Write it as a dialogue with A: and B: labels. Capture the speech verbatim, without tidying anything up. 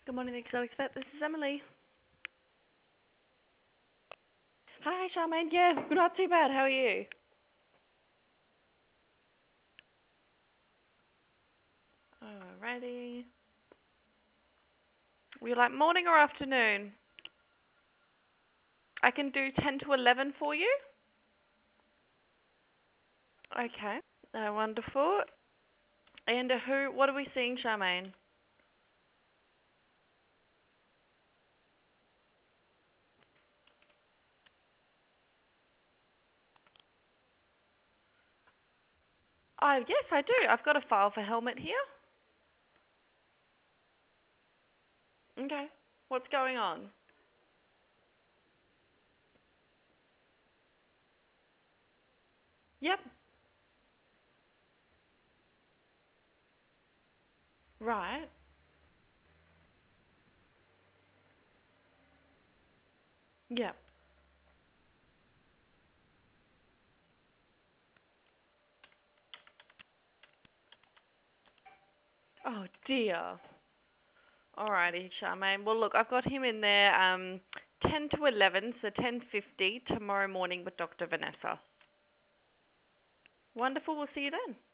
A: Good morning, Excel Expert. This is Emily. Hi, Charmaine. Yeah, not too bad. How are you? Alrighty. Would you like morning or afternoon? I can do ten to eleven for you. Okay. Uh, wonderful. And uh, who? What are we seeing, Charmaine? Oh, yes, I do. I've got a file for helmet here. Okay. What's going on? Yep. Right. Yep. Oh dear. Alrighty, Charmaine. Well, look, I've got him in there. Um, ten to eleven, so ten fifty tomorrow morning with Doctor Vanessa. Wonderful. We'll see you then.